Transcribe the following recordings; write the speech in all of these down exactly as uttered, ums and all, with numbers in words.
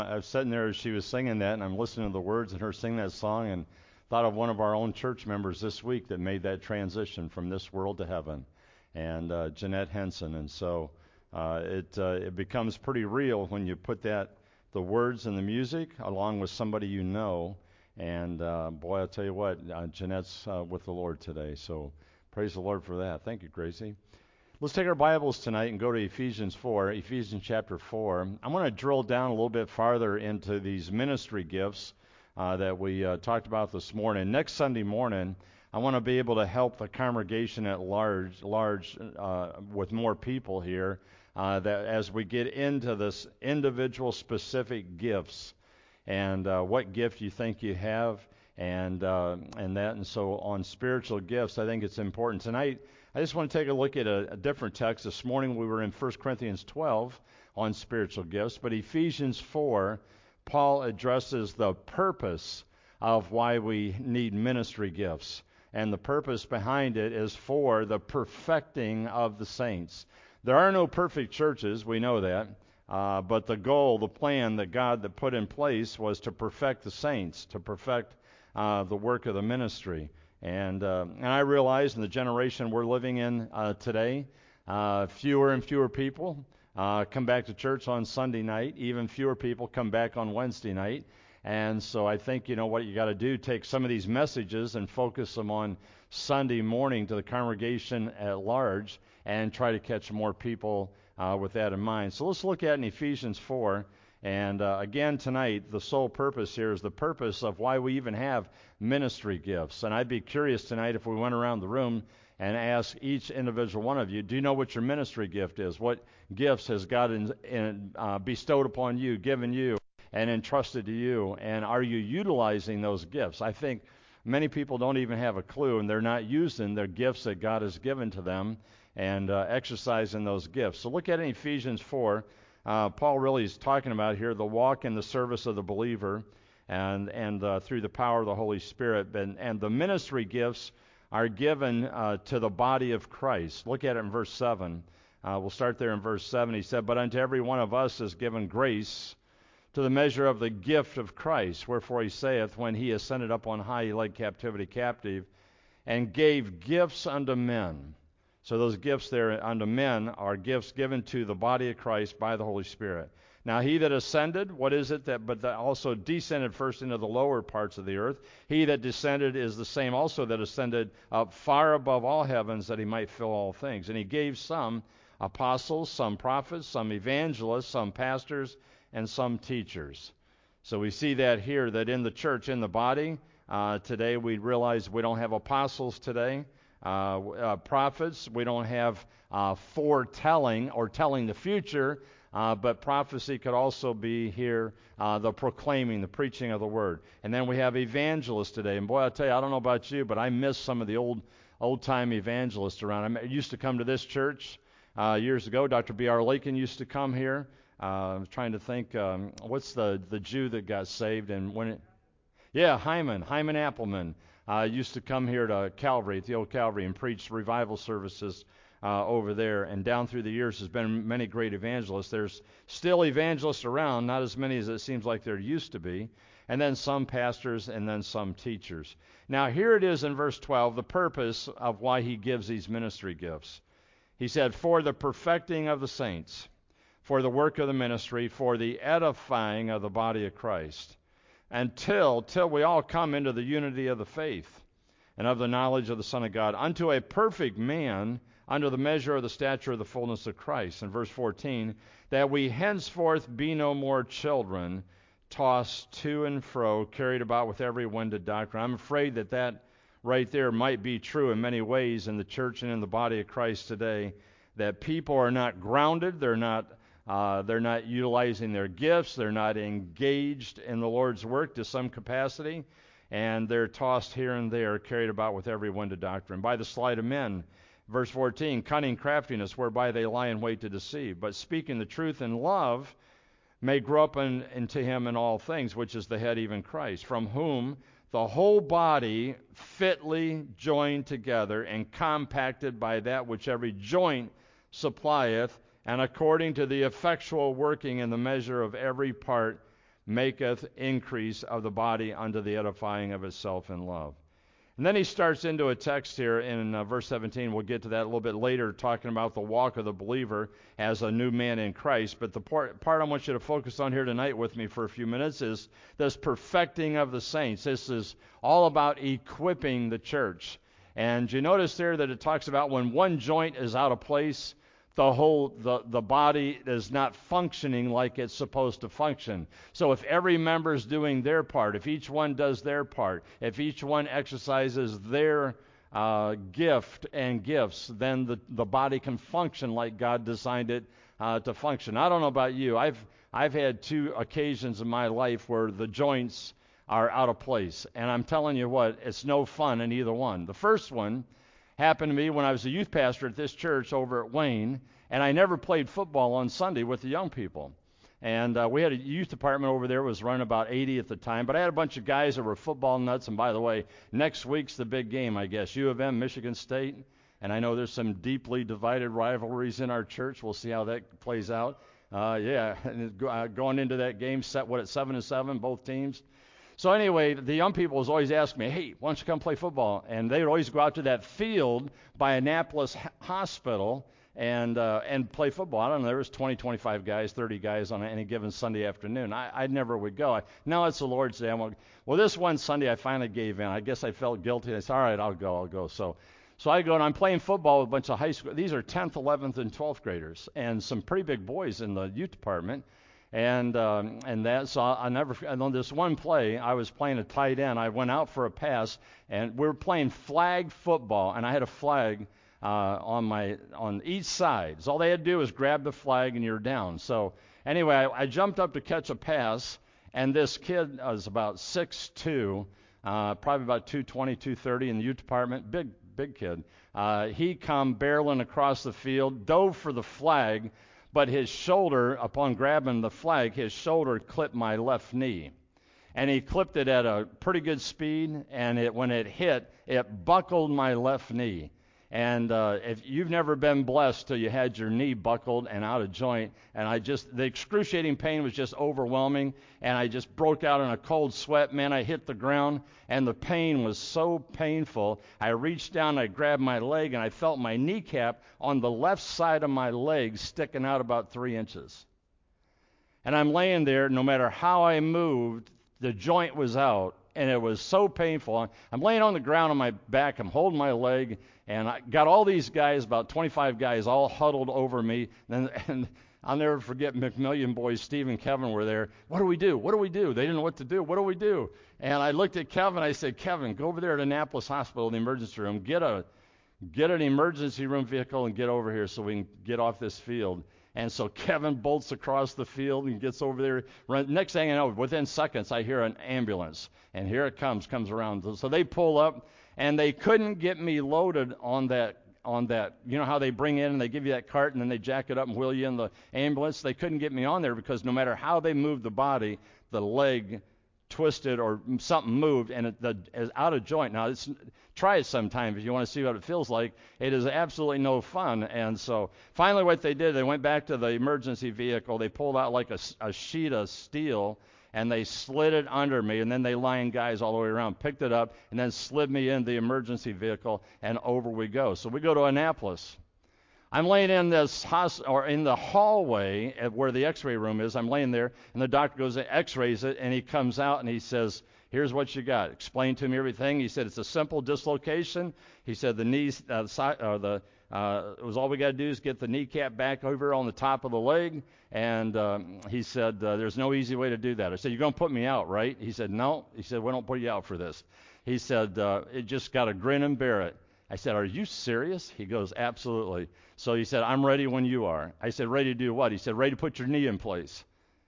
I was sitting there as she was singing that, and I'm listening to the words and her sing that song, and thought of one of our own church members this week that made that transition from this world to heaven, and uh, Jeanette Henson. And so uh, it uh, it becomes pretty real when you put that the words and the music along with somebody you know. And uh, boy, I'll tell you what, uh, Jeanette's uh, with the Lord today. So praise the Lord for that. Thank you, Gracie. Let's take our Bibles tonight and go to Ephesians four, Ephesians chapter four. I'm going to drill down a little bit farther into these ministry gifts uh, that we uh, talked about this morning. Next Sunday morning, I want to be able to help the congregation at large, large uh, with more people here, uh, that as we get into this individual specific gifts and uh, what gift you think you have, and uh, and that, and so on spiritual gifts, I think it's important tonight. I just want to take a look at a, a different text. This morning we were in First Corinthians twelve on spiritual gifts, but Ephesians four, Paul addresses the purpose of why we need ministry gifts. And the purpose behind it is for the perfecting of the saints. There are no perfect churches, we know that, uh, but the goal, the plan that God that put in place was to perfect the saints, to perfect uh, the work of the ministry. And uh, and I realize in the generation we're living in uh, today, uh, fewer and fewer people uh, come back to church on Sunday night. Even fewer people come back on Wednesday night. And so I think, you know, what you got to do, take some of these messages and focus them on Sunday morning to the congregation at large and try to catch more people uh, with that in mind. So let's look at in Ephesians four. And uh, again tonight, the sole purpose here is the purpose of why we even have ministry gifts. And I'd be curious tonight if we went around the room and asked each individual one of you, do you know what your ministry gift is? What gifts has God in, in, uh, bestowed upon you, given you, and entrusted to you? And are you utilizing those gifts? I think many people don't even have a clue, and they're not using their gifts that God has given to them and uh, exercising those gifts. So look at it in Ephesians four. Uh, Paul really is talking about here the walk in the service of the believer and and uh, through the power of the Holy Spirit. And, and the ministry gifts are given uh, to the body of Christ. Look at it in verse seven. Uh, we'll start there in verse seven. He said, "But unto every one of us is given grace to the measure of the gift of Christ. Wherefore he saith, when he ascended up on high, he led captivity captive, and gave gifts unto men." So those gifts there unto men are gifts given to the body of Christ by the Holy Spirit. Now he that ascended, what is it that but that also descended first into the lower parts of the earth? He that descended is the same also that ascended up far above all heavens, that he might fill all things. And he gave some apostles, some prophets, some evangelists, some pastors, and some teachers. So we see that here, that in the church, in the body, uh, today we realize we don't have apostles today. Uh, uh, prophets, we don't have uh, foretelling or telling the future, uh, but prophecy could also be here, uh, the proclaiming, the preaching of the word. And then we have evangelists today. And boy, I'll tell you, I don't know about you, but I miss some of the old, old-time evangelists around. I used to come to this church uh, years ago. Doctor B R Lakin used to come here. Uh, I was trying to think, um, what's the, the Jew that got saved and when it... Yeah, Hyman, Hyman Appleman. Uh, used to come here to Calvary, at the old Calvary, and preach revival services uh, over there. And down through the years, there's been many great evangelists. There's still evangelists around, not as many as it seems like there used to be. And then some pastors, and then some teachers. Now here it is in verse twelve, the purpose of why he gives these ministry gifts. He said, for the perfecting of the saints, for the work of the ministry, for the edifying of the body of Christ, until till we all come into the unity of the faith and of the knowledge of the Son of God, unto a perfect man, unto the measure of the stature of the fullness of Christ. In verse fourteen, that we henceforth be no more children, tossed to and fro, carried about with every wind of doctrine. I'm afraid that that right there might be true in many ways in the church and in the body of Christ today, that people are not grounded, they're not Uh, they're not utilizing their gifts. They're not engaged in the Lord's work to some capacity. And they're tossed here and there, carried about with every wind of doctrine. By the sleight of men, verse fourteen, cunning craftiness, whereby they lie in wait to deceive. But speaking the truth in love may grow up in, into him in all things, which is the head, even Christ, from whom the whole body fitly joined together and compacted by that which every joint supplieth, and according to the effectual working in the measure of every part, maketh increase of the body unto the edifying of itself in love. And then he starts into a text here in uh, verse seventeen. We'll get to that a little bit later, talking about the walk of the believer as a new man in Christ. But the part, part I want you to focus on here tonight with me for a few minutes is this perfecting of the saints. This is all about equipping the church. And you notice there that it talks about when one joint is out of place, the whole the, the body is not functioning like it's supposed to function. So if every member is doing their part, if each one does their part, if each one exercises their uh, gift and gifts, then the, the body can function like God designed it uh, to function. I don't know about you. I've I've had two occasions in my life where the joints are out of place. And I'm telling you what, it's no fun in either one. The first one happened to me when I was a youth pastor at this church over at Wayne, and I never played football on Sunday with the young people. And uh, we had a youth department over there, was running about eighty at the time, but I had a bunch of guys that were football nuts. And by the way, next week's the big game, I guess, U of M, Michigan State. And I know there's some deeply divided rivalries in our church. We'll see how that plays out. Uh, yeah, and uh, going into that game, set what, at seven and seven, both teams. So anyway, the young people was always asking me, hey, why don't you come play football? And they would always go out to that field by Annapolis Hospital and uh, and play football. I don't know, there was twenty, twenty-five guys, thirty guys on any given Sunday afternoon. I, I never would go. I, now it's the Lord's Day. I'm like, well, this one Sunday I finally gave in. I guess I felt guilty. I said, all right, I'll go, I'll go. So so I go, and I'm playing football with a bunch of high school. These are tenth, eleventh, and twelfth graders, and some pretty big boys in the youth department. And um, and that, so I never, and on this one play, I was playing a tight end. I went out for a pass, and we were playing flag football, and I had a flag uh, on my on each side. So all they had to do was grab the flag, and you're down. So anyway, I, I jumped up to catch a pass, and this kid was about six two, uh, probably about two twenty, two thirty in the youth department, big big kid. Uh, he come barreling across the field, dove for the flag. But his shoulder, upon grabbing the flag, his shoulder clipped my left knee. And he clipped it at a pretty good speed, and it, when it hit, it buckled my left knee. And uh, if you've never been blessed till you had your knee buckled and out of joint, and I just, the excruciating pain was just overwhelming, and I just broke out in a cold sweat. Man, I hit the ground, and the pain was so painful. I reached down, I grabbed my leg, and I felt my kneecap on the left side of my leg sticking out about three inches. And I'm laying there, no matter how I moved, the joint was out, and it was so painful. I'm laying on the ground on my back, I'm holding my leg, and I got all these guys, about twenty-five guys, all huddled over me. And, and I'll never forget, McMillian boys, Steve and Kevin were there. What do we do? What do we do? They didn't know what to do. What do we do? And I looked at Kevin. I said, Kevin, go over there at Annapolis Hospital in the emergency room. Get a get an emergency room vehicle and get over here so we can get off this field. And so Kevin bolts across the field and gets over there. Run, next thing I know, within seconds, I hear an ambulance. And here it comes, comes around. So they pull up, and they couldn't get me loaded on that, on that. You know how they bring in and they give you that cart, and then they jack it up and wheel you in the ambulance? They couldn't get me on there because no matter how they moved the body, the leg twisted or something moved, and it the, is out of joint. Now, it's, try it sometime if you want to see what it feels like. It is absolutely no fun. And so finally what they did, they went back to the emergency vehicle. They pulled out like a, a sheet of steel, and they slid it under me, and then they lined guys all the way around, picked it up, and then slid me in the emergency vehicle, and over we go. So we go to Annapolis. I'm laying in this hos- or in the hallway at where the x-ray room is. I'm laying there, and the doctor goes and x-rays it, and he comes out, and he says, here's what you got. Explain to me everything. He said, it's a simple dislocation. He said, the knees, uh, si- uh, the, uh, it was all we got to do is get the kneecap back over on the top of the leg. And um, he said, uh, there's no easy way to do that. I said, you're going to put me out, right? He said, no. He said, we don't put you out for this. He said, uh, it just got to grin and bear it. I said, are you serious? He goes, absolutely. So he said, I'm ready when you are. I said, ready to do what? He said, ready to put your knee in place.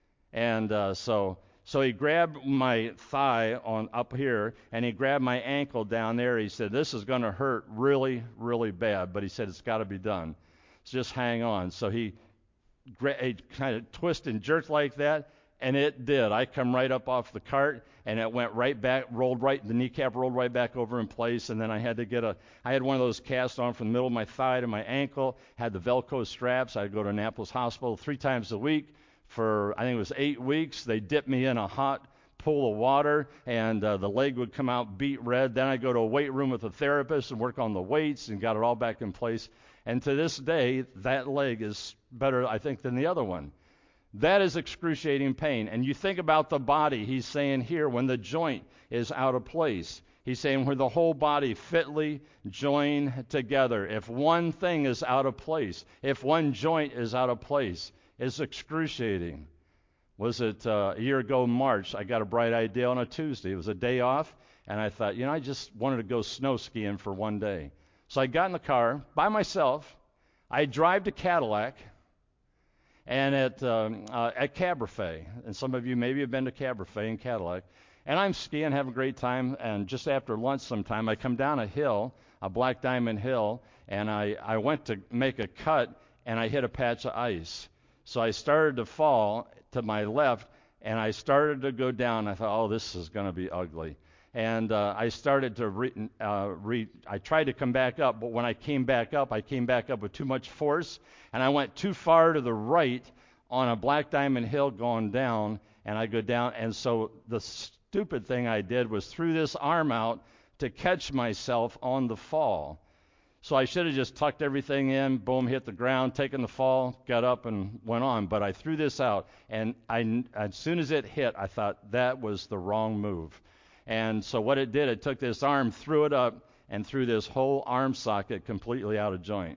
And uh, so so he grabbed my thigh on up here, and he grabbed my ankle down there. He said, this is going to hurt really, really bad. But he said, it's got to be done. So just hang on. So he, gra- he kind of twisted and jerked like that, and it did. I come right up off the cart, and it went right back, rolled right, the kneecap rolled right back over in place, and then I had to get a, I had one of those cast on from the middle of my thigh to my ankle, had the Velcro straps. I'd go to Annapolis Hospital three times a week for, I think it was eight weeks. They dipped me in a hot pool of water, and uh, the leg would come out beet red. Then I'd go to a weight room with a therapist and work on the weights and got it all back in place. And to this day, that leg is better, I think, than the other one. That is excruciating pain. And you think about the body, he's saying here, when the joint is out of place. He's saying where the whole body fitly joined together. If one thing is out of place, if one joint is out of place, it's excruciating. Was it uh, a year ago, March, I got a bright idea on a Tuesday. It was a day off, and I thought, you know, I just wanted to go snow skiing for one day. So I got in the car by myself. I drive to Cadillac, and at um, uh, at Caberfet, and some of you maybe have been to Caberfet in Cadillac, and I'm skiing, having a great time, and just after lunch sometime, I come down a hill, a Black Diamond Hill, and I, I went to make a cut, and I hit a patch of ice. So I started to fall to my left, and I started to go down. I thought, oh, this is going to be ugly. And uh, I started to re, uh, re, I tried to come back up, but when I came back up, I came back up with too much force, and I went too far to the right on a Black Diamond Hill going down, and I go down, and so the stupid thing I did was threw this arm out to catch myself on the fall. So I should have just tucked everything in, boom, hit the ground, taken the fall, got up and went on. But I threw this out, and I, as soon as it hit, I thought that was the wrong move. And so what it did, it took this arm, threw it up, and threw this whole arm socket completely out of joint.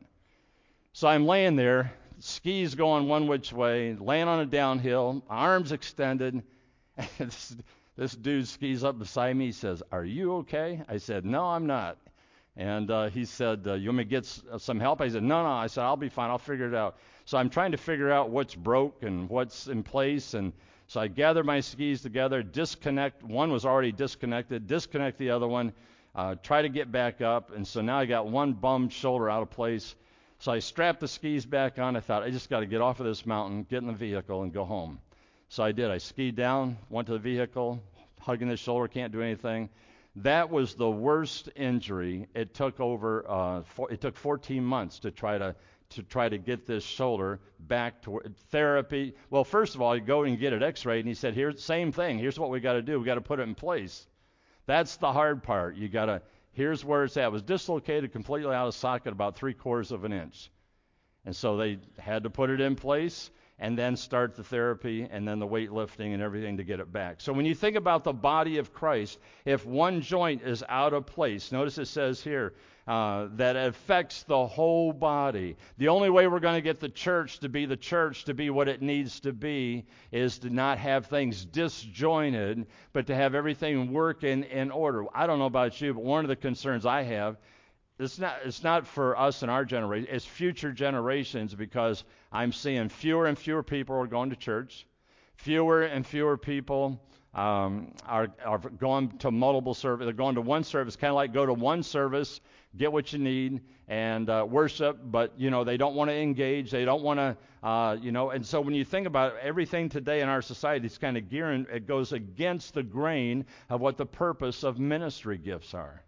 So I'm laying there, skis going one which way, laying on a downhill, arms extended. this, this dude skis up beside me. He says, "Are you okay?" I said, "No, I'm not." And uh, he said, uh, "You want me to get s- some help?" I said, "No, no." I said, "I'll be fine. I'll figure it out." So I'm trying to figure out what's broke and what's in place. And so I gather my skis together, disconnect. One was already disconnected, disconnect the other one, uh, try to get back up. And so now I got one bummed shoulder out of place. So I strapped the skis back on. I thought, I just got to get off of this mountain, get in the vehicle, and go home. So I did. I skied down, went to the vehicle, hugging the shoulder, can't do anything. That was the worst injury. It took over. Uh, four, it took fourteen months to try to to try to get this shoulder back to therapy. Well, first of all, you go and get it X-rayed, and he said, "Here's the same thing. Here's what we got to do. We got to put it in place." That's the hard part. You got to. Here's where it's at. It was dislocated completely out of socket, about three quarters of an inch, and so they had to put it in place, and then start the therapy, and then the weightlifting and everything to get it back. So when you think about the body of Christ, if one joint is out of place, notice it says here uh, that it affects the whole body. The only way we're going to get the church to be the church, to be what it needs to be, is to not have things disjointed, but to have everything work in, in order. I don't know about you, but one of the concerns I have, It's not, it's not for us in our generation. It's future generations, because I'm seeing fewer and fewer people are going to church. Fewer and fewer people um, are, are going to multiple service. They're going to one service, kind of like go to one service, get what you need, and uh, worship, but, you know, they don't want to engage. They don't want to, uh, you know, and so when you think about it, everything today in our society, it's kind of gearing, it goes against the grain of what the purpose of ministry gifts are.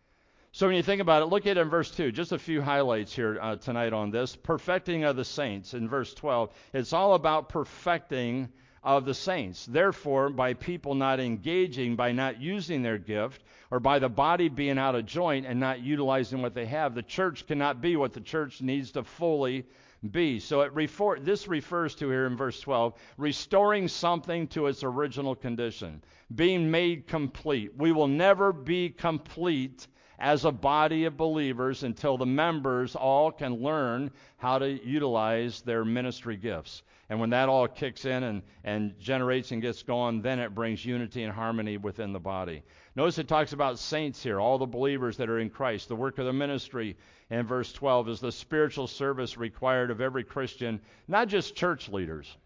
So when you think about it, look at it in verse two. Just a few highlights here uh, tonight on this. Perfecting of the saints in verse twelve. It's all about perfecting of the saints. Therefore, by people not engaging, by not using their gift, or by the body being out of joint and not utilizing what they have, the church cannot be what the church needs to fully be. So it refer- this refers to here in verse twelve, restoring something to its original condition, being made complete. We will never be complete as a body of believers until the members all can learn how to utilize their ministry gifts. And when that all kicks in and, and generates and gets going, then it brings unity and harmony within the body. Notice it talks about saints here, all the believers that are in Christ. The work of the ministry in verse twelve is the spiritual service required of every Christian, not just church leaders.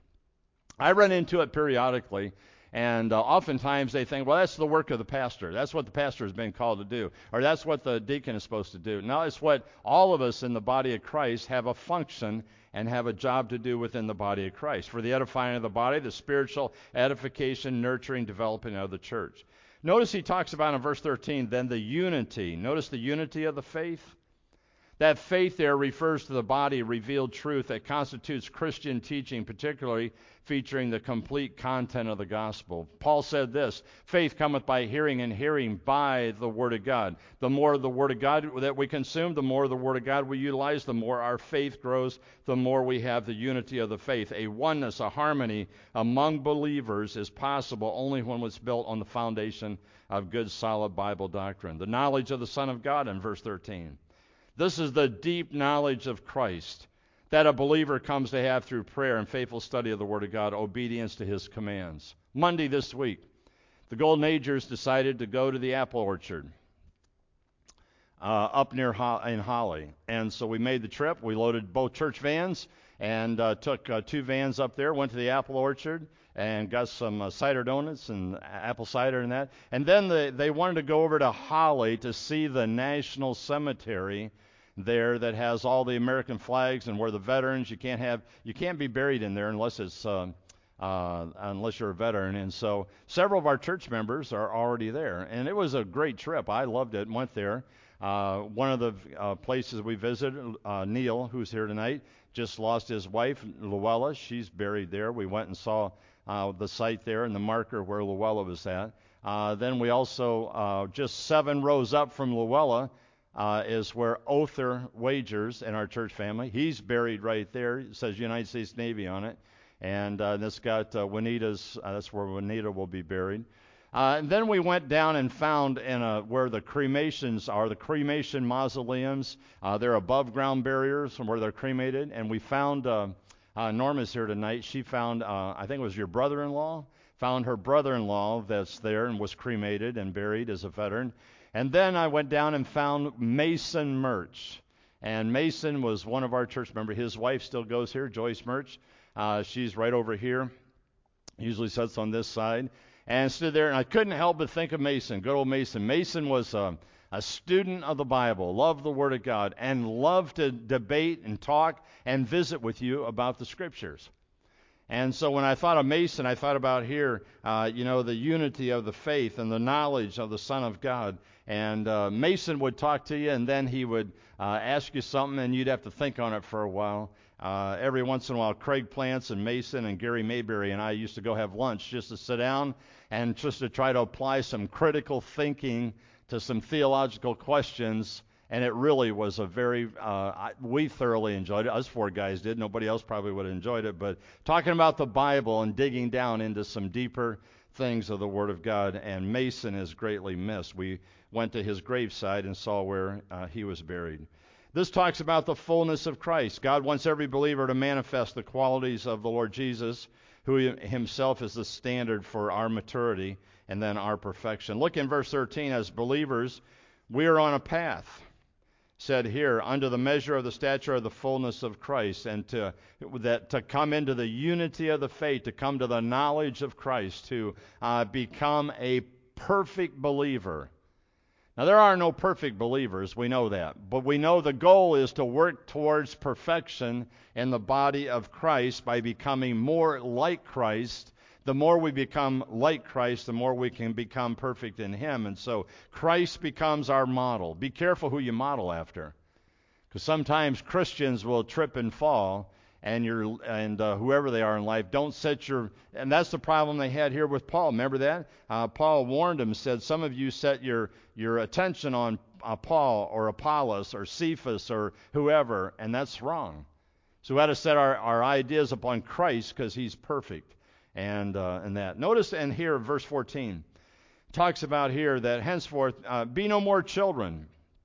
I run into it periodically. And uh, oftentimes they think, well, that's the work of the pastor. That's what the pastor has been called to do. Or that's what the deacon is supposed to do. No, it's what all of us in the body of Christ have a function and have a job to do within the body of Christ. For the edifying of the body, the spiritual edification, nurturing, developing of the church. Notice he talks about in verse thirteen, then the unity. Notice the unity of the faith. That faith there refers to the body revealed truth that constitutes Christian teaching, particularly featuring the complete content of the gospel. Paul said this, faith cometh by hearing, and hearing by the Word of God. The more of the Word of God that we consume, the more of the Word of God we utilize, the more our faith grows, the more we have the unity of the faith. A oneness, a harmony among believers is possible only when it's built on the foundation of good, solid Bible doctrine. The knowledge of the Son of God in verse thirteen. This is the deep knowledge of Christ that a believer comes to have through prayer and faithful study of the Word of God, obedience to His commands. Monday this week, the Golden Agers decided to go to the apple orchard uh, up near Ho- in Holly. And so we made the trip. We loaded both church vans and uh, took uh, two vans up there, went to the apple orchard, and got some uh, cider donuts and apple cider and that. And then the, they wanted to go over to Holly to see the National Cemetery there that has all the American flags and where the veterans, you can't have, you can't be buried in there unless it's, uh, uh, unless you're a veteran. And so several of our church members are already there. And it was a great trip. I loved it and went there. Uh, one of the uh, places we visited, uh, Neil, who's here tonight, just lost his wife, Luella. She's buried there. We went and saw uh, the site there and the marker where Luella was at. Uh, then we also, uh, just seven rows up from Luella, Uh, is where Other Wagers in our church family. He's buried right there. It says United States Navy on it. And uh, this got uh, Juanita's, uh, that's where Juanita will be buried. Uh, and then we went down and found in a, where the cremations are, the cremation mausoleums. Uh, they're above ground barriers from where they're cremated. And we found, uh, uh, Norma's here tonight. She found, uh, I think it was your brother-in-law, found her brother-in-law that's there and was cremated and buried as a veteran. And then I went down and found Mason Murch. And Mason was one of our church members. His wife still goes here, Joyce Murch. Uh, she's right over here. Usually sits on this side. And stood there, and I couldn't help but think of Mason, good old Mason. Mason was a, a student of the Bible, loved the Word of God, and loved to debate and talk and visit with you about the Scriptures. And so when I thought of Mason, I thought about here, uh, you know, the unity of the faith and the knowledge of the Son of God. And uh, Mason would talk to you, and then he would uh, ask you something, and you'd have to think on it for a while. Uh, every once in a while, Craig Plants and Mason and Gary Mayberry and I used to go have lunch just to sit down and just to try to apply some critical thinking to some theological questions. And it really was a very, uh, I, we thoroughly enjoyed it. Us four guys did. Nobody else probably would have enjoyed it. But talking about the Bible and digging down into some deeper things of the Word of God. And Mason is greatly missed. We went to his graveside and saw where uh, he was buried. This talks about the fullness of Christ. God wants every believer to manifest the qualities of the Lord Jesus, who himself is the standard for our maturity and then our perfection. Look in verse thirteen. As believers, we are on a path. Said here, under the measure of the stature of the fullness of Christ, and to that to come into the unity of the faith, to come to the knowledge of Christ, to uh, become a perfect believer. Now, there are no perfect believers, we know that, but we know the goal is to work towards perfection in the body of Christ by becoming more like Christ. The more we become like Christ, the more we can become perfect in Him. And so Christ becomes our model. Be careful who you model after, because sometimes Christians will trip and fall, and you're, and uh, whoever they are in life, don't set your, and that's the problem they had here with Paul. Remember that? Uh, Paul warned them, said, some of you set your, your attention on uh, Paul or Apollos or Cephas or whoever, and that's wrong. So we got to set our, our ideas upon Christ because He's perfect. And uh, and that. Notice in here, verse fourteen, talks about here that henceforth uh, be no more children.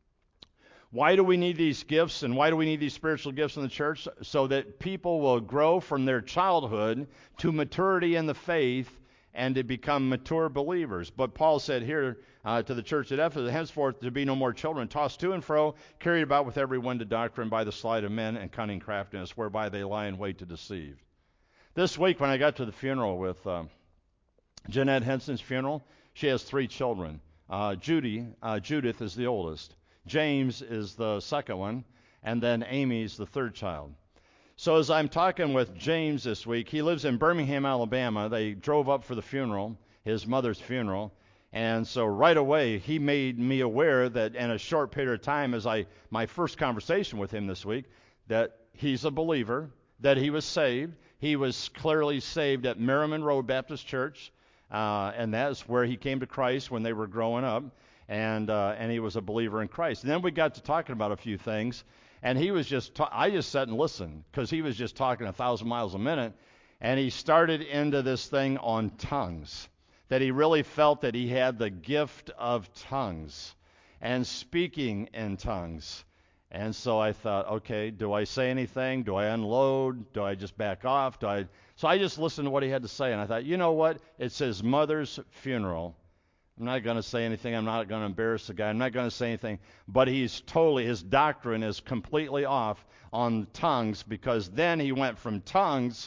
Why do we need these gifts, and why do we need these spiritual gifts in the church? So that people will grow from their childhood to maturity in the faith and to become mature believers. But Paul said here uh, to the church at Ephesus, henceforth to be no more children, tossed to and fro, carried about with every wind of doctrine by the sleight of men and cunning craftiness, whereby they lie in wait to deceive. This week when I got to the funeral with uh, Jeanette Henson's funeral, she has three children. Uh, Judy, uh, Judith is the oldest. James is the second one, and then Amy's the third child. So as I'm talking with James this week, he lives in Birmingham, Alabama. They drove up for the funeral, his mother's funeral, And so right away, he made me aware that in a short period of time, as I my first conversation with him this week, that he's a believer, that he was saved. He was clearly saved at Merriman Road Baptist Church, uh, and that's where he came to Christ when they were growing up, and uh, and he was a believer in Christ. And then we got to talking about a few things, and he was just ta- I just sat and listened because he was just talking a thousand miles a minute, and he started into this thing on tongues, that he really felt that he had the gift of tongues and speaking in tongues. And so I thought, okay, do I say anything? Do I unload? Do I just back off? Do I? So I just listened to what he had to say, and I thought, you know what? It's his mother's funeral. I'm not going to say anything. I'm not going to embarrass the guy. I'm not going to say anything. But he's totally, his doctrine is completely off on tongues, because then he went from tongues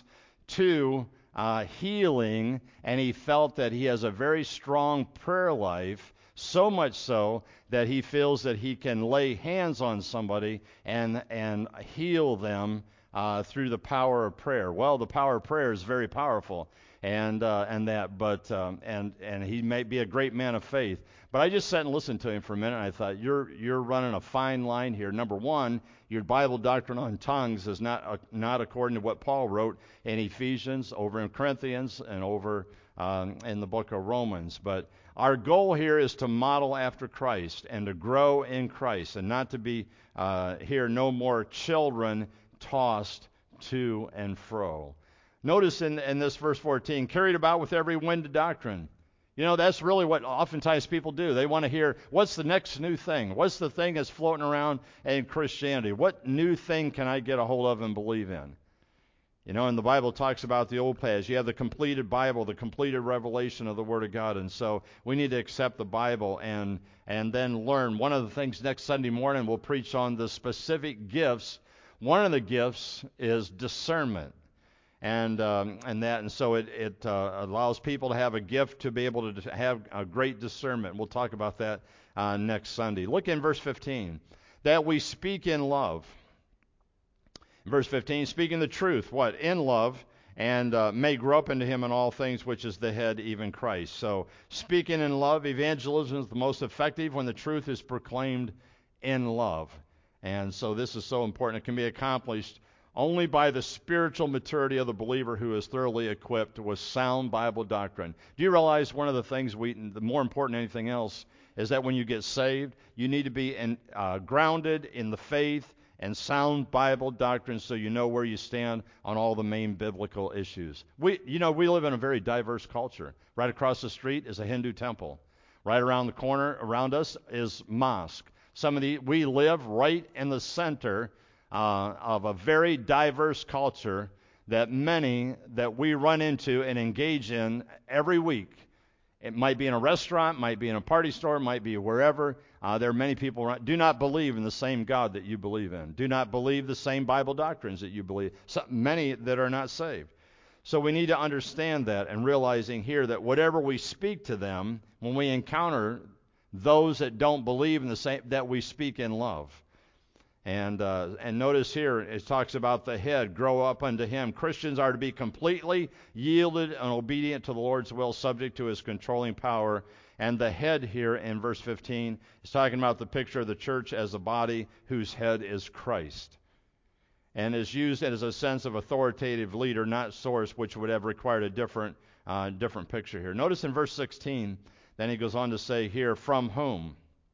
to uh, healing, and he felt that he has a very strong prayer life, so much so that he feels that he can lay hands on somebody and and heal them uh, through the power of prayer. Well, the power of prayer is very powerful, and uh, and that, but um, and and he may be a great man of faith. But I just sat and listened to him for a minute, and I thought, you're you're running a fine line here. Number one, your Bible doctrine on tongues is not uh, not according to what Paul wrote in Ephesians, over in Corinthians, and over um, in the book of Romans. But our goal here is to model after Christ and to grow in Christ, and not to be uh, here no more children tossed to and fro. Notice in, in this verse fourteen, carried about with every wind of doctrine. You know, that's really what oftentimes people do. They want to hear, what's the next new thing? What's the thing that's floating around in Christianity? What new thing can I get a hold of and believe in? You know, and the Bible talks about the old paths. You have the completed Bible, the completed revelation of the Word of God. And so we need to accept the Bible and and then learn. One of the things next Sunday morning we'll preach on the specific gifts. One of the gifts is discernment. And um, and that and so it, it uh, allows people to have a gift to be able to have a great discernment. We'll talk about that uh, next Sunday. Look in verse fifteen. That we speak in love. Verse fifteen, speaking the truth, what? In love, and uh, may grow up into him in all things, which is the head, even Christ. So speaking in love, evangelism is the most effective when the truth is proclaimed in love. And so this is so important. It can be accomplished only by the spiritual maturity of the believer who is thoroughly equipped with sound Bible doctrine. Do you realize one of the things, we, the more important than anything else, is that when you get saved, you need to be in, uh, grounded in the faith and sound Bible doctrine, so you know where you stand on all the main biblical issues. We, you know, we live in a very diverse culture. Right across the street is a Hindu temple. Right around the corner around us is mosque. Some of the we live right in the center uh, of a very diverse culture that many that we run into and engage in every week. It might be in a restaurant, might be in a party store, might be wherever. Uh, there are many people around, do not believe in the same God that you believe in. Do not believe the same Bible doctrines that you believe. So many that are not saved. So we need to understand that, and realizing here that whatever we speak to them, when we encounter those that don't believe in the same, that we speak in love. And uh, and notice here, it talks about the head, grow up unto him. Christians are to be completely yielded and obedient to the Lord's will, subject to his controlling power. And the head here in verse fifteen is talking about the picture of the church as a body whose head is Christ, and is used as a sense of authoritative leader, not source, which would have required a different uh, different picture here. Notice in verse sixteen, then he goes on to say here, from whom?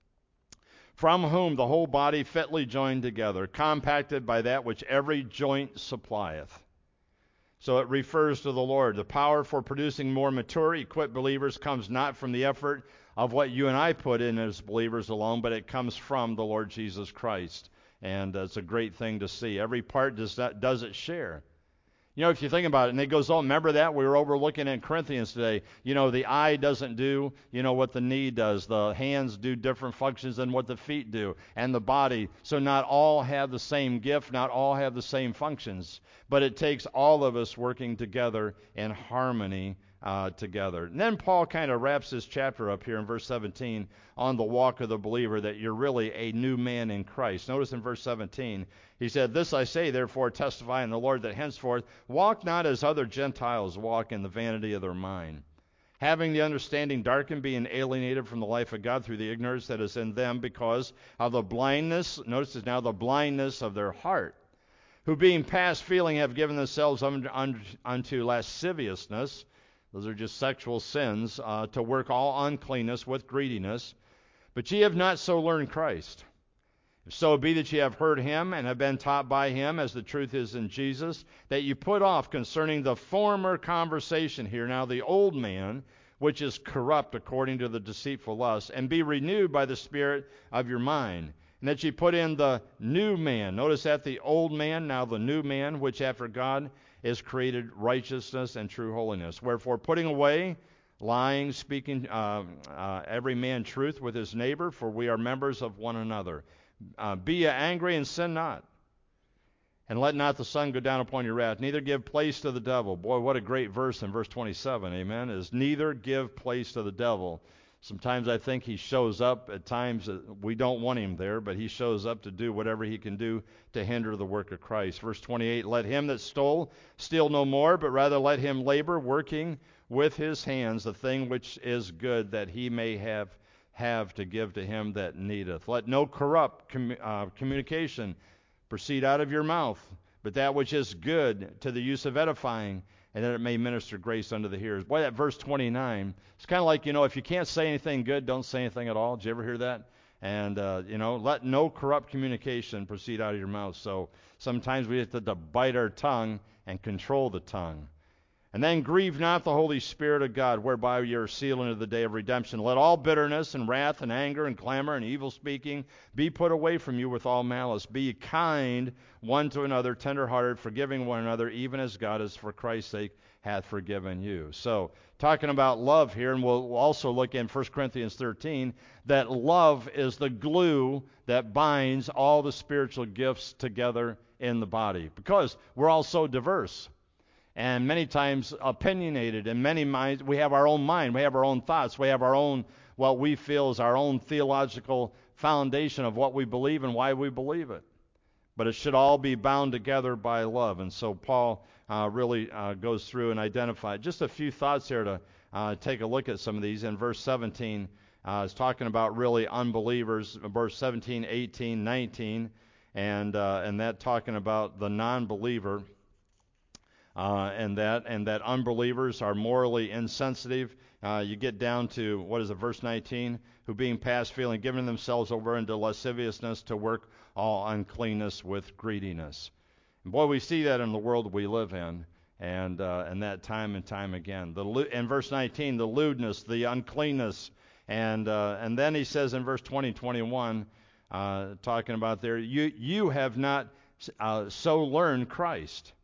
From whom the whole body fitly joined together, compacted by that which every joint supplieth. So it refers to the Lord. The power for producing more mature, equipped believers comes not from the effort of what you and I put in as believers alone, but it comes from the Lord Jesus Christ. And uh, it's a great thing to see. Every part does that, does it share. You know, if you think about it, and it goes on, remember that? We were over looking in Corinthians today. You know, the eye doesn't do, you know, what the knee does. The hands do different functions than what the feet do, and the body. So not all have the same gift, not all have the same functions. But it takes all of us working together in harmony uh, together. And then Paul kind of wraps this chapter up here in verse seventeen on the walk of the believer, that you're really a new man in Christ. Notice in verse seventeen, he said, this I say, therefore, testify in the Lord, that henceforth walk not as other Gentiles walk, in the vanity of their mind, having the understanding darkened, being alienated from the life of God through the ignorance that is in them because of the blindness, notice it's now the blindness of their heart, who being past feeling have given themselves unto, unto lasciviousness, those are just sexual sins, uh, to work all uncleanness with greediness. But ye have not so learned Christ. If so be that ye have heard him and have been taught by him, as the truth is in Jesus, that ye put off concerning the former conversation here, now the old man, which is corrupt according to the deceitful lust, and be renewed by the spirit of your mind, and that ye put in the new man. Notice that the old man, now the new man, which after God is created righteousness and true holiness. Wherefore, putting away lying, speaking uh, uh, every man truth with his neighbor, for we are members of one another. Uh, be ye angry and sin not. And let not the sun go down upon your wrath, neither give place to the devil. Boy, what a great verse in verse twenty-seven, amen, is neither give place to the devil. Sometimes I think he shows up at times that we don't want him there, but he shows up to do whatever he can do to hinder the work of Christ. Verse twenty-eight, let him that stole steal no more, but rather let him labor, working with his hands the thing which is good, that he may have have to give to him that needeth. Let no corrupt com- uh, communication proceed out of your mouth, but that which is good to the use of edifying, and that it may minister grace unto the hearers. Boy, that verse twenty-nine, it's kind of like, you know, if you can't say anything good, don't say anything at all. Did you ever hear that? And, uh, you know, let no corrupt communication proceed out of your mouth. So sometimes we have to, to bite our tongue and control the tongue. And then grieve not the Holy Spirit of God, whereby ye are sealed unto the day of redemption. Let all bitterness and wrath and anger and clamor and evil speaking be put away from you with all malice. Be ye kind one to another, tenderhearted, forgiving one another, even as God is for Christ's sake hath forgiven you. So, talking about love here, and we'll also look in First Corinthians thirteen, that love is the glue that binds all the spiritual gifts together in the body. Because we're all so diverse. And many times opinionated, and many minds, we have our own mind, we have our own thoughts, we have our own, what we feel is our own theological foundation of what we believe and why we believe it. But it should all be bound together by love. And so Paul uh, really uh, goes through and identifies just a few thoughts here to uh, take a look at some of these. In verse seventeen, uh, it's talking about really unbelievers. Verse seventeen, eighteen, nineteen, and uh, and that talking about the non-believer. Uh, and that and that unbelievers are morally insensitive. Uh, you get down to, what is it, verse nineteen, who being past feeling, giving themselves over into lasciviousness to work all uncleanness with greediness. And boy, we see that in the world we live in, and uh, and that time and time again. The in verse nineteen, the lewdness, the uncleanness, and uh, and then he says in verse twenty, twenty-one, uh, talking about there, you you have not uh, so learned Christ.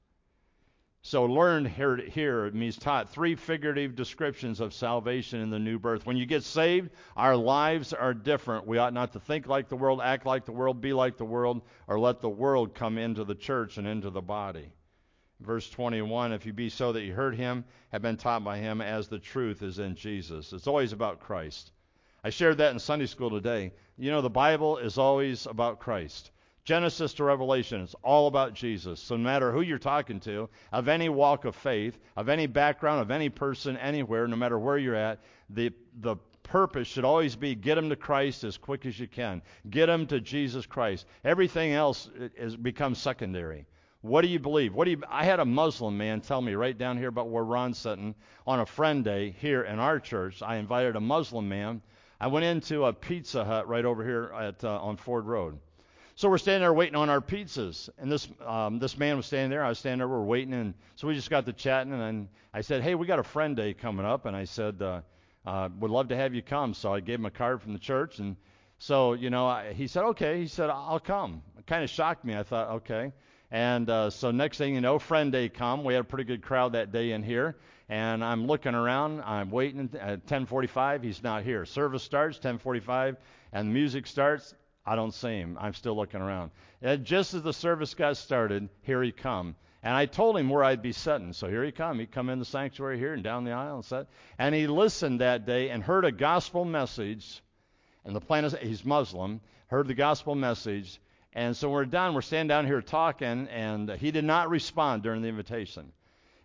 So learned here, here means taught, three figurative descriptions of salvation in the new birth. When you get saved, our lives are different. We ought not to think like the world, act like the world, be like the world, or let the world come into the church and into the body. Verse twenty-one, if you be so that you heard him, have been taught by him, as the truth is in Jesus. It's always about Christ. I shared that in Sunday school today. You know, the Bible is always about Christ. Genesis to Revelation, it's all about Jesus. So no matter who you're talking to, of any walk of faith, of any background, of any person, anywhere, no matter where you're at, the the purpose should always be get them to Christ as quick as you can. Get them to Jesus Christ. Everything else is becomes secondary. What do you believe? What do you? I had a Muslim man tell me right down here about where Ron's sitting on a friend day here in our church. I invited a Muslim man. I went into a Pizza Hut right over here at uh, on Ford Road. So we're standing there waiting on our pizzas, and this um, this man was standing there. I was standing there. We're waiting, and so we just got to chatting, and then I said, "Hey, we got a friend day coming up," and I said, uh, uh, "Would love to have you come." So I gave him a card from the church, and so you know, I, he said, "Okay." He said, "I'll come." It kind of shocked me. I thought, "Okay," and uh, so next thing you know, friend day come. We had a pretty good crowd that day in here, and I'm looking around. I'm waiting at ten forty-five. He's not here. Service starts ten forty-five, and the music starts. I don't see him. I'm still looking around. And just as the service got started, here he come. And I told him where I'd be sitting. So here he come. He'd come in the sanctuary here and down the aisle and sat. And he listened that day and heard a gospel message. And the plan is, he's Muslim, heard the gospel message. And so we're done. We're standing down here talking, and he did not respond during the invitation.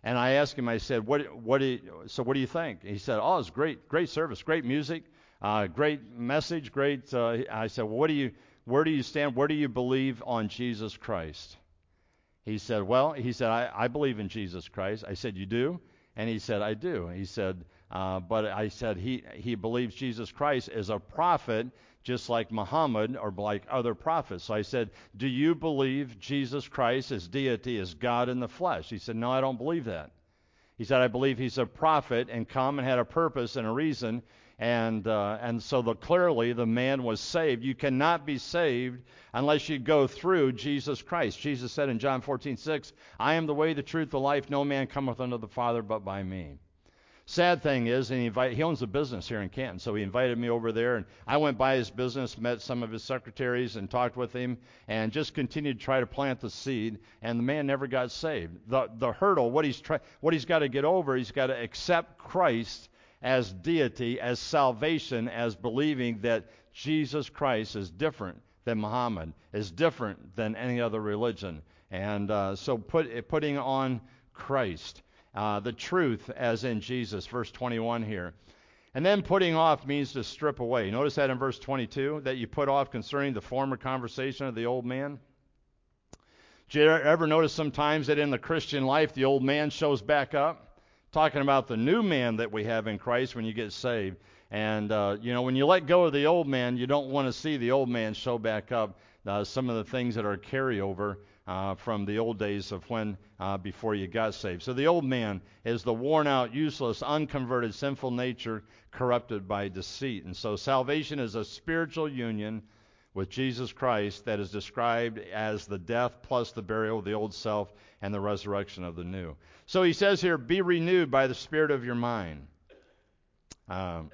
And I asked him, I said, what, what do you, so what do you think? He said, oh, it's great, great service, great music, uh, great message, great. Uh, I said, well, what do you, where do you stand? Where do you believe on Jesus Christ? He said, well, he said, I, I believe in Jesus Christ. I said, you do? And he said, I do. He said, uh, but I said, he, he believes Jesus Christ is a prophet, just like Muhammad or like other prophets. So I said, do you believe Jesus Christ is deity, is God in the flesh? He said, no, I don't believe that. He said, I believe he's a prophet and come and had a purpose and a reason. And uh, and so the, clearly the man was saved. You cannot be saved unless you go through Jesus Christ. Jesus said in John fourteen six, I am the way, the truth, the life. No man cometh unto the Father but by me. Sad thing is, and he, invite, he owns a business here in Canton, so he invited me over there, and I went by his business, met some of his secretaries, and talked with him, and just continued to try to plant the seed, and the man never got saved. The the hurdle, what he's try, what he's got to get over, he's got to accept Christ as deity, as salvation, as believing that Jesus Christ is different than Muhammad, is different than any other religion, and uh, so put putting on Christ. Uh, the truth as in Jesus, verse twenty-one here. And then putting off means to strip away. Notice that in verse twenty-two, that you put off concerning the former conversation of the old man. Did you ever notice sometimes that in the Christian life the old man shows back up? Talking about the new man that we have in Christ when you get saved. And, uh, you know, when you let go of the old man, you don't want to see the old man show back up. Uh, some of the things that are carryover Uh, from the old days of when uh, before you got saved. So the old man is the worn out, useless, unconverted, sinful nature corrupted by deceit. And so salvation is a spiritual union with Jesus Christ that is described as the death plus the burial of the old self and the resurrection of the new. So he says here, be renewed by the spirit of your mind. Um,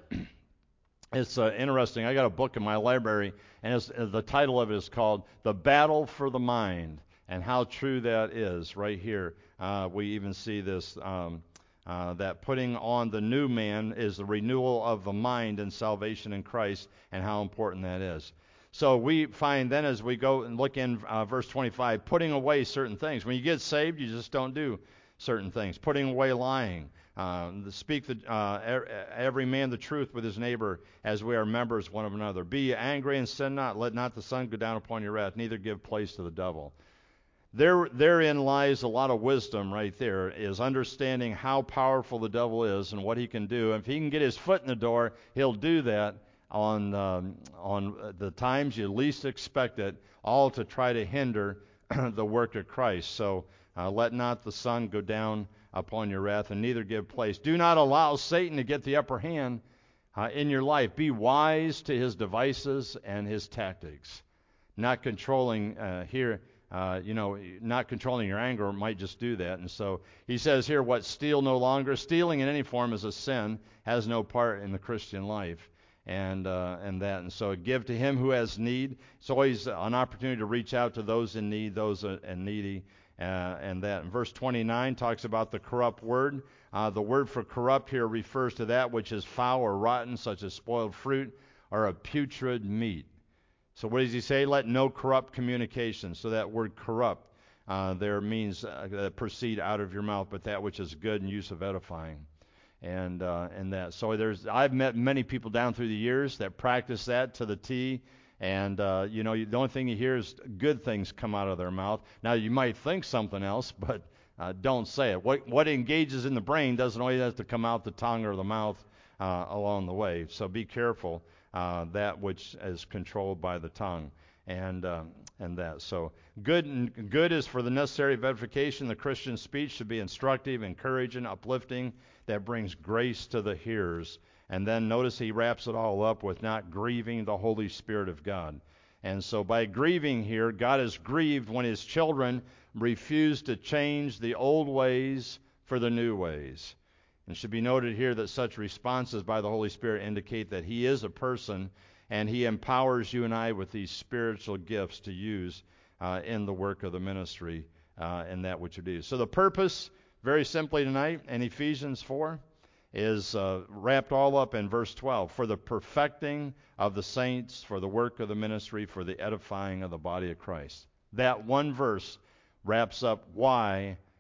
It's uh, interesting. I got a book in my library, and it's, uh, the title of it is called The Battle for the Mind. And how true that is right here. Uh, we even see this, um, uh, that putting on the new man is the renewal of the mind and salvation in Christ, and how important that is. So we find then as we go and look in uh, verse twenty-five, putting away certain things. When you get saved, you just don't do certain things. Putting away lying. Uh, speak the, uh, every man the truth with his neighbor, as we are members one of another. Be angry and sin not. Let not the sun go down upon your wrath, neither give place to the devil. There, therein lies a lot of wisdom right there, is understanding how powerful the devil is and what he can do. If he can get his foot in the door, he'll do that on um, on the times you least expect it, all to try to hinder the work of Christ. So uh, let not the sun go down upon your wrath, and neither give place. Do not allow Satan to get the upper hand uh, in your life. Be wise to his devices and his tactics. Not controlling uh, here. Uh, you know, not controlling your anger might just do that. And so he says here, what, steal no longer. Stealing in any form is a sin, has no part in the Christian life. And uh, and that. And so give to him who has need. It's always an opportunity to reach out to those in need, those uh, and needy, uh, and that. And verse twenty-nine talks about the corrupt word. Uh, the word for corrupt here refers to that which is foul or rotten, such as spoiled fruit or a putrid meat. So what does he say? Let no corrupt communication. So that word corrupt uh, there means uh, that proceed out of your mouth, but that which is good and use of edifying. And uh, and that. So there's I've met many people down through the years that practice that to the T. And, uh, you know, the only thing you hear is good things come out of their mouth. Now, you might think something else, but uh, don't say it. What, what engages in the brain doesn't always have to come out the tongue or the mouth uh, along the way. So be careful. Uh, that which is controlled by the tongue, and um, and that. So good and good is for the necessary of edification. The Christian speech should be instructive, encouraging, uplifting, that brings grace to the hearers. And then notice he wraps it all up with not grieving the Holy Spirit of God. And so by grieving here, God is grieved when his children refuse to change the old ways for the new ways. It should be noted here that such responses by the Holy Spirit indicate that he is a person, and he empowers you and I with these spiritual gifts to use uh, in the work of the ministry uh, and that which you do. So the purpose, very simply tonight, in Ephesians four, is uh, wrapped all up in verse twelve. For the perfecting of the saints, for the work of the ministry, for the edifying of the body of Christ. That one verse wraps up why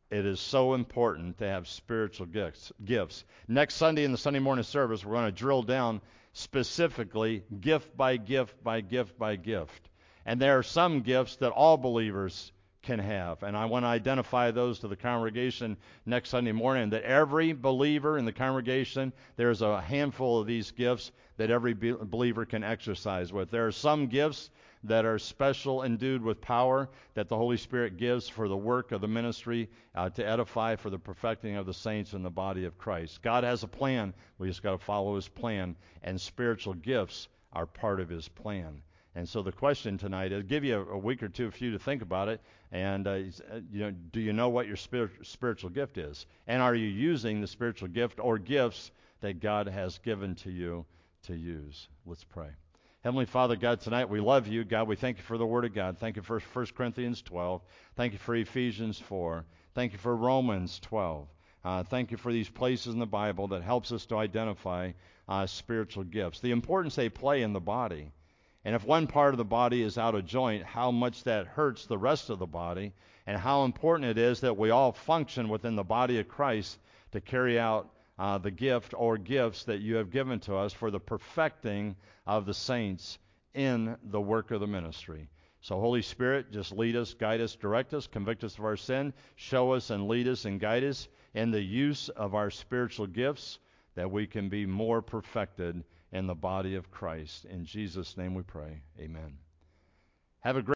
it is so important to have spiritual gifts. Gifts. Next Sunday in the Sunday morning service, we're going to drill down specifically gift by gift by gift by gift. And there are some gifts that all believers can have. And I want to identify those to the congregation next Sunday morning, that every believer in the congregation, there's a handful of these gifts that every be- believer can exercise with. There are some gifts that are special, endued with power, that the Holy Spirit gives for the work of the ministry, uh, to edify for the perfecting of the saints in the body of Christ. God has a plan. We just got to follow His plan, and spiritual gifts are part of His plan. And so the question tonight is, give you a, a week or two for you to think about it, and uh, you know, do you know what your spirit, spiritual gift is? And are you using the spiritual gift or gifts that God has given to you to use? Let's pray. Heavenly Father, God, tonight we love you. God, we thank you for the Word of God. Thank you for First Corinthians twelve. Thank you for Ephesians four. Thank you for Romans twelve. Uh, thank you for these places in the Bible that helps us to identify uh, spiritual gifts, the importance they play in the body. And if one part of the body is out of joint, how much that hurts the rest of the body, and how important it is that we all function within the body of Christ to carry out uh, the gift or gifts that you have given to us for the perfecting of the saints in the work of the ministry. So Holy Spirit, just lead us, guide us, direct us, convict us of our sin, show us and lead us and guide us in the use of our spiritual gifts, that we can be more perfected in the body of Christ. In Jesus' name we pray. Amen. Have a great